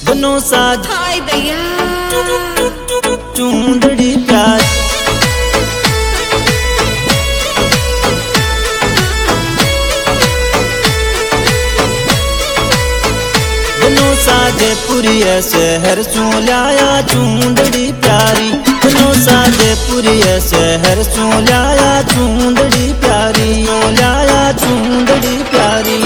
बनो साज हाय दैया चूंदड़ी प्यारी बनो साजे पुरिया शहर चूं लाया चूंदड़ी प्यारी बनो साजे पुरिया शहर चूं लाया चूंदड़ी प्यारी लाया चूंदड़ी प्यारी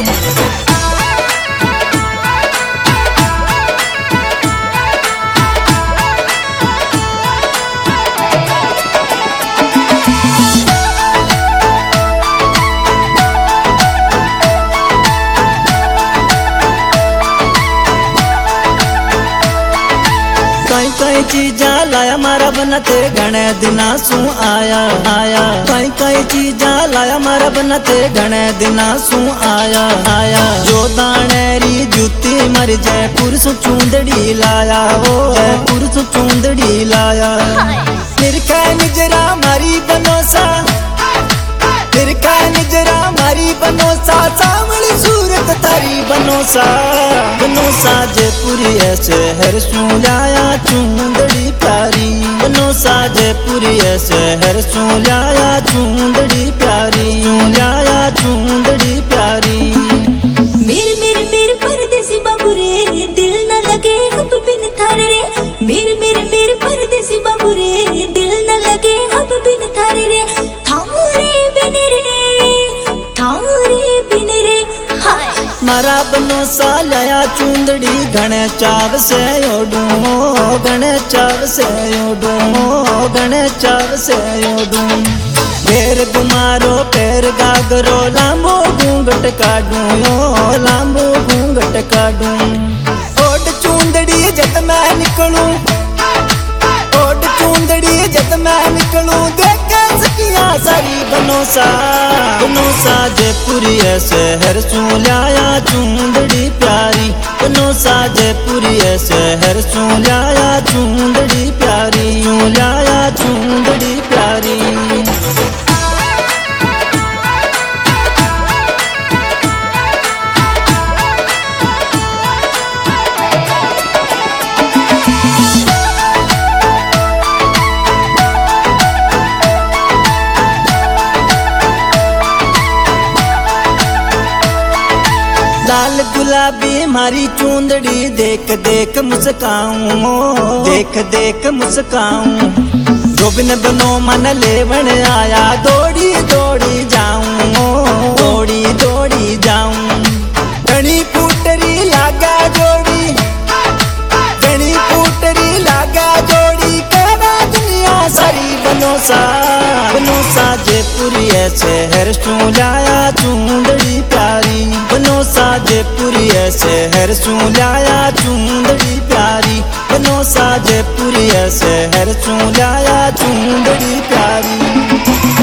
कई चीजा लाया मारा बनते घने दिना सू आया आया कई चीजा लाया मारा बनते घने दिना सू आया आया जो दानेरी जूती मर जाए पुरुष चूंदड़ी लाया वो पुरुष चूंदड़ी लाया फिर का निजरा मारी बनोसा फिर का निजरा मारी बनोसा सावली सूरत तारी बनोसा बनोसा जयपुरी शहर चूं लाया चूंदड़ी प्यारी बनोसा जयपुरी शहर चूं लाया चूंदड़ी प्यारी लाया चूंदड़ी प्यारी मेरे मेरे मेरे परदेसी बाबू रे दिल न लगे अब बिन थारे रे मेरे मेरे मेरे परदेसी बाबू रे दिल न लगे अब बिन थारे रे थारे बिन रे हाय मारा बनोसा लाया चूंदड़ी घने चाव से ओडू घने चाव से ओडू घने चाव से ओडू पैर गुमारो पैर गागरो लांबो घूंघट काढू लांबो घूंघट काढू ओड चूंदड़ी जत मैं निकलूं ओड चूंदड़ी जत मैं निकलूं देख सकिया सारी बनोसा बनोसा जयपुरी शहर चूं लाया चूंदड़ी प्यारी बनोसा जयपुरी शहर चूं लाया चूंदड़ी प्यारी लाया चूंदड़ी प्यारी लाल गुलाबी मारी चूंदड़ी देख देख मुस्काऊं देख देख मुस्काऊं गोबिन बनो मन लेवन आया दौड़ी दौड़ी जाऊं दौड़ी दौड़ी जाऊं घनी फूटरी लागा जोड़ी घनी फूटरी लागा जोड़ी कहना दुनिया सारी बनोसा बनोसा जयपुरी शहर चूं लाया चूंदड़ी प्यारी बनोसा जयपुरी शहर चूं लाया चूंदड़ी प्यारी बनोसा जयपुरी शहर चूं लाया चूंदड़ी प्यारी।